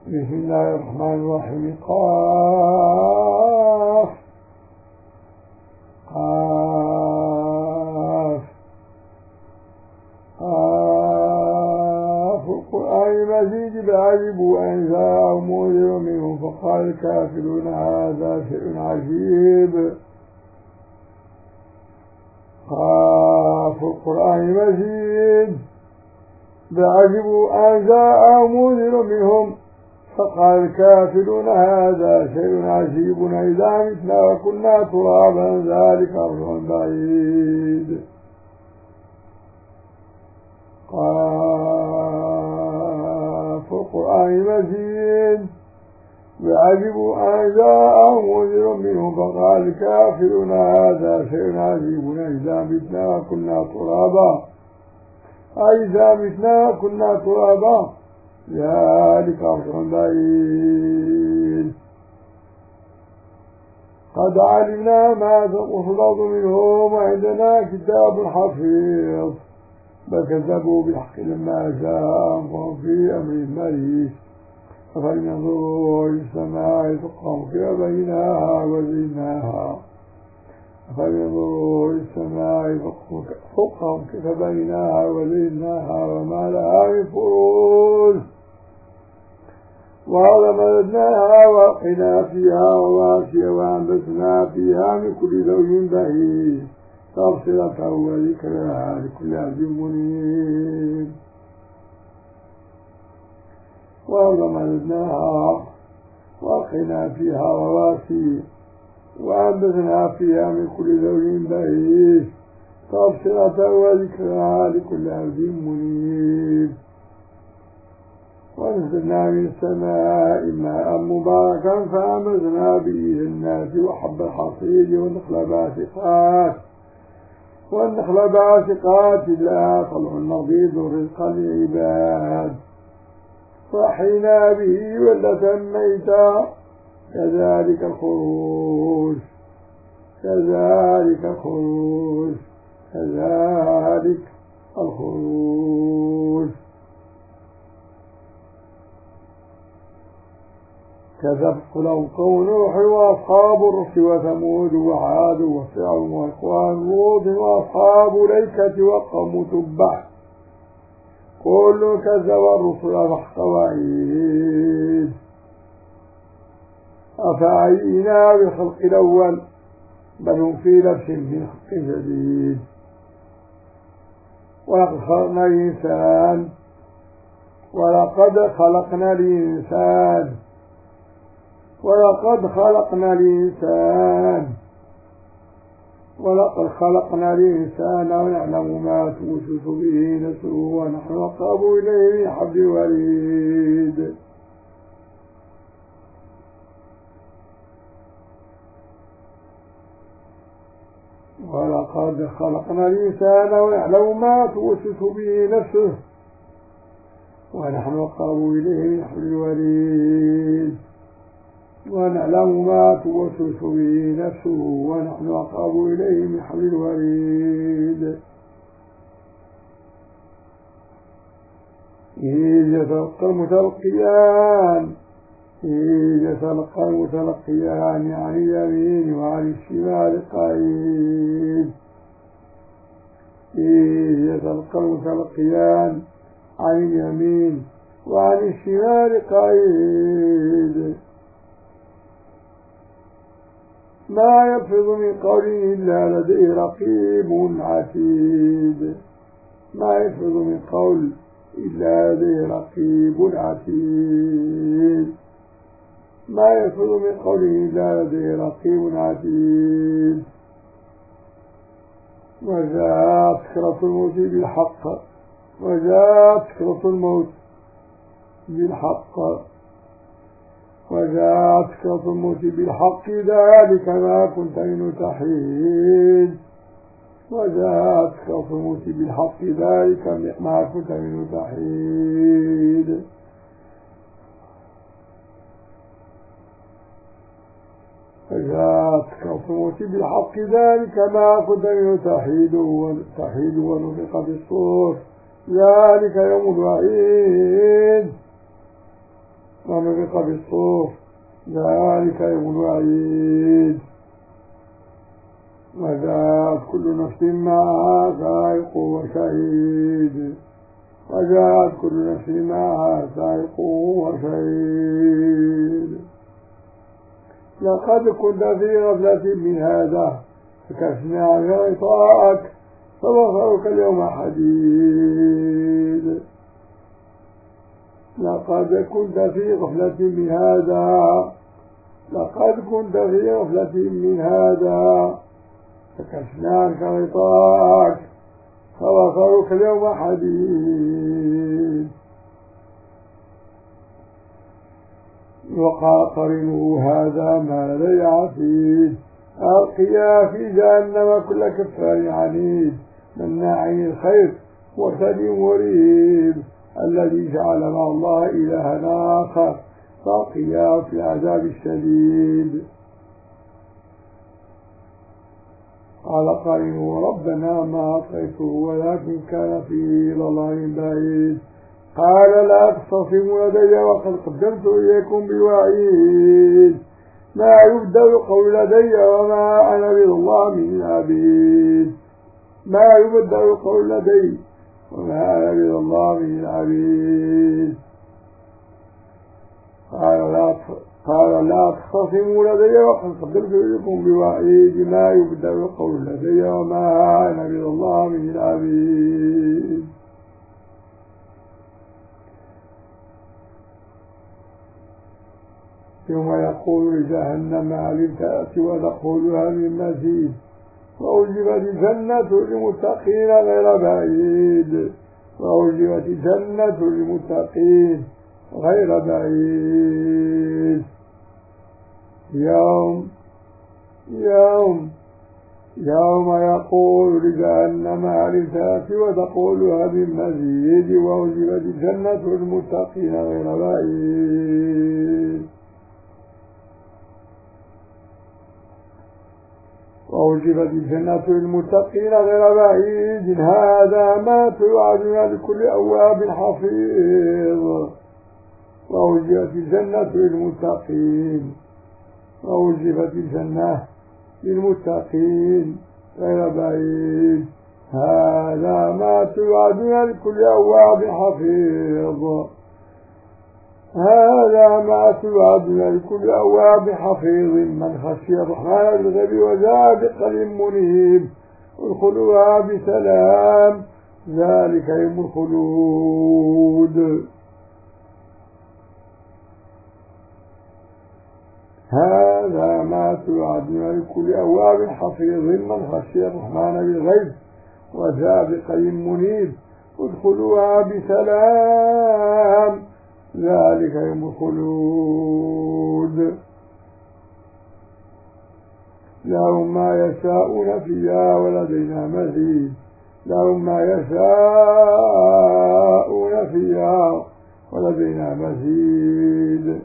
بسم الله الرحمن الرحيم. قاف قاف قاف القرآن المجيد بعجبوا أن جاءهم منذر منهم فقال الكافرون هذا شيء عجيب. قاف القرآن المجيد بعجبوا أن جاءهم منذر منهم فقال الكافرون هذا شيء عجيب إذا متنا وكنا ترابا ذلك أمر بعيد. قاف القرآن المجيد بعجبوا أن جاءهم منذر منهم فقال الكافرون هذا شيء عجيب إذا متنا وكنا ترابا إذا متنا وكنا ترابا ذلك أمر بعيد. قد علمنا ما تنقص الأرض منهم وعندنا كتاب حفيظ بل كذبوا بالحق لما جاءهم وهم في أمر مريض. أفلينظروا إلى السماء فوقهم كيف بنيناها وزيناها أفلينظروا إلى السماء فوقهم كيف بنيناها وزيناها وما لها من فروج ومددناها وألقينا فيها رواسي وأنبتنا فيها من كل زوج بهيج تبصرة وذكرى لكل عبد منيب. ومددناها وألقينا فيها رواسي وأنبتنا فيها من كل زوج بهيج تبصرة وذكرى لكل عبد منيب. ونزلنا من السماء ماء مباركا فأنبتنا به جنات وحب الحصيد والنخل باسقات لها طلع نضيد رزقا للعباد وأحيينا به بلدة ميتا كذلك الخروج كذبت لهم قوم نوح وأصحاب الرس وثمود وعاد وفرعون وإخوان لوط وأصحاب الأيكة وقوم تبع كل كذب الرسل فحق وعيد. أفعينا بالخلق الأول بل هم في لبس من خلق جديد. ولقد خلقنا الإنسان ونعلم ما توسوس به نفسه ونحن أقرب إليه من حبل الوريد. ولقد خلقنا الإنسان ونعلم ما توسوس به نفسه ونحن أقرب إليه من حبل الوريد. ونعلم ما توسوس به نفسه ونحن أقرب إليه من حبل الوريد. إذ يتلقى المتلقيان عن اليمين وعن الشمال قعيد. إذ يتلقى المتلقيان عن اليمين وعن الشمال قعيد. ما يلفظ من قول إلا لديه رقيب عتيد. ما يلفظ من قول إلا لديه رقيب عتيد. ما يلفظ من قول إلا لديه رقيب عتيد. وجاءت سكرة الموت بالحق وجاءت سكرة الموت بالحق ذلك ما كنت منه تحيد. وجاءت سكرة الموت بالحق ذلك ما كنت منه تحيد. وجاءت سكرة الموت بالحق ذلك ما كنت منه تحيد ونفخ في الصور ذلك يوم الوعيد. ونفخ في الصور ذلك يوم الوعيد وجاءت كل نفس معها سائق وشهيد وجاءت كل نفس معها سائق وشهيد لقد كنت في غفلة من هذا فكشفنا عنك غطاءك فبصرك اليوم حديد لقد كنت في غفلة من هذا لقد كنت في غفلة من هذا فكشفنا عنك غطاءك فبصرك اليوم حديد وقال قرنه هذا ما لدي عتيد ألقيا في جهنم كل كفار عنيد مناع للخير معتد مريب الذي جعل مع الله إلها آخر فألقياه في العذاب الشديد قال قرنه ربنا ما أطغيته ولكن كان في ضلال بعيد قال لا تختصموا لدي وقد قدمت إليكم بوعيد ما يبدأ القول لدي وما أنا بظلام للعبيد ما يبدأ القول لدي وما أنا بظلام للعبيد قال لا تختصموا لدي وقد قدمت إليكم بوعيد ما يبدأ القول لدي وما أنا بظلام للعبيد يوم يقول لجهنم هل تأتي وتقولها من مزيد وأوجبت الجنة للمتقين غير بعيد وأوجبت الجنة للمتقين غير بعيد يوم يقول لجهنم هل تأتي وتقولها من مزيد وأوجبت الجنة للمتقين غير بعيد وأوجبت الجنة للمتقين غير بعيد هذا ما توعدون لكل أواب حفيظ وأوجبت الجنة للمتقين وأوجبت الجنة للمتقين غير بعيد هذا ما توعدون لكل أواب حفيظ هذا ما توعدون لكل أواب حفيظ من خشي الرحمن بالغيب وجاء بقلب منيب ادخلوها بسلام ذلك يوم الخلود هذا ما توعدون لكل أواب حفيظ من خشي الرحمن بالغيب وجاء بقلب منيب ادخلوها بسلام ذلك يوم الخلود لهم ما يشاءون فيها ولدينا مزيد لهم ما يشاءون فيها ولدينا مزيد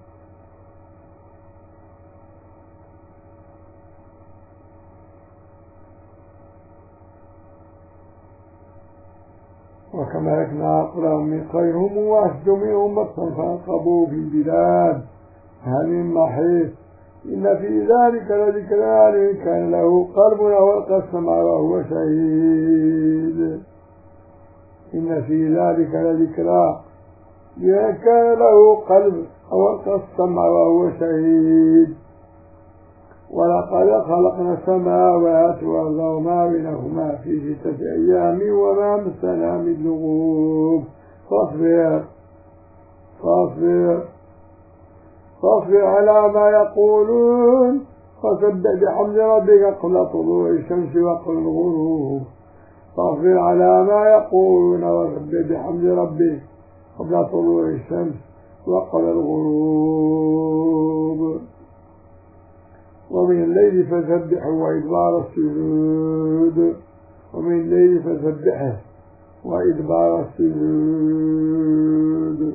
وكما لكنا أقرأهم من خيرهم وأشد منهم بطا فانقبوا في البلاد هل من محيط إن في ذلك لذكرى لمن كان له قلب أو ألقى السمع وهو شهيد إن في ذلك لذكرى لمن كان له قلب أو ألقى السمع وهو شهيد ولقد خلقنا السماوات والأرض وما بينهما في 6 أيام وما مسنا من لغوب فاصبر على ما يقولون فسبح بحمد ربك قبل طلوع الشمس وقبل الغروب فاصبر على ما يقولون وسبح بحمد ربك قبل طلوع الشمس وقبل الغروب ومن الليل فسبحه وإدبار السجود ومن الليل فسبحه وإدبار السجود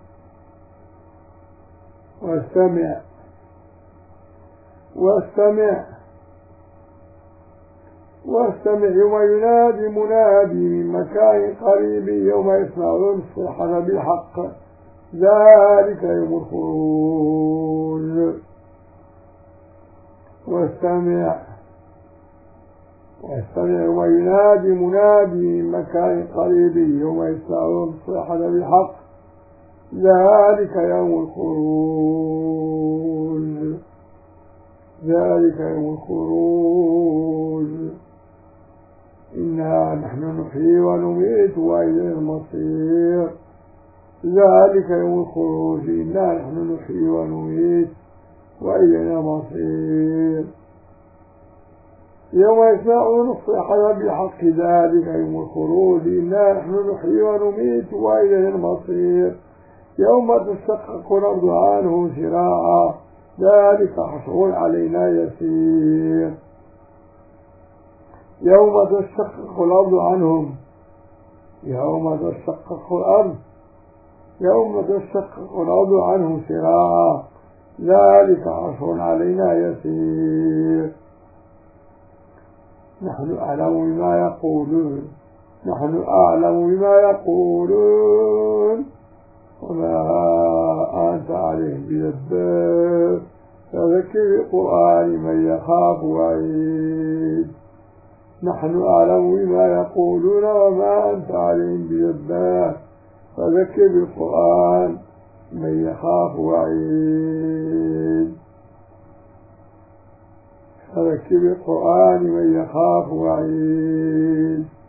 واستمع يوم ينادي منادي من مكان قريب يوم يسمعون الصيحة بالحق ذلك يوم الخروج. واستمع وينادي منادي من مكان قريب يوم يسمعون الصيحة بالحق ذلك يوم الخروج. ذلك يوم الخروج. إنا نحن نحيي ونميت وإلينا المصير. ذلك يوم الخروج. إنا نحن نحيي ونميت وإلينا المصير. يوم يسمعون الصيحة بالحق ذلك يوم الخروج. إنا نحن نحيي ونميت وإلينا المصير. يوم تشقق الأرض عنهم سراعا ذلك حشر علينا يسير. يوم تشقق الأرض عنهم سراعا ذلك حشر علينا يسير. نحن أعلم بما يقولون وما أنت عليهم بجبار فذكر بالقرآن من يخاف وعيد. نحن أعلم بما يقولون وما أنت عليهم بجبار فذكر بالقرآن من يخاف وعيد. فذكر بالقرآن من يخاف وعيد.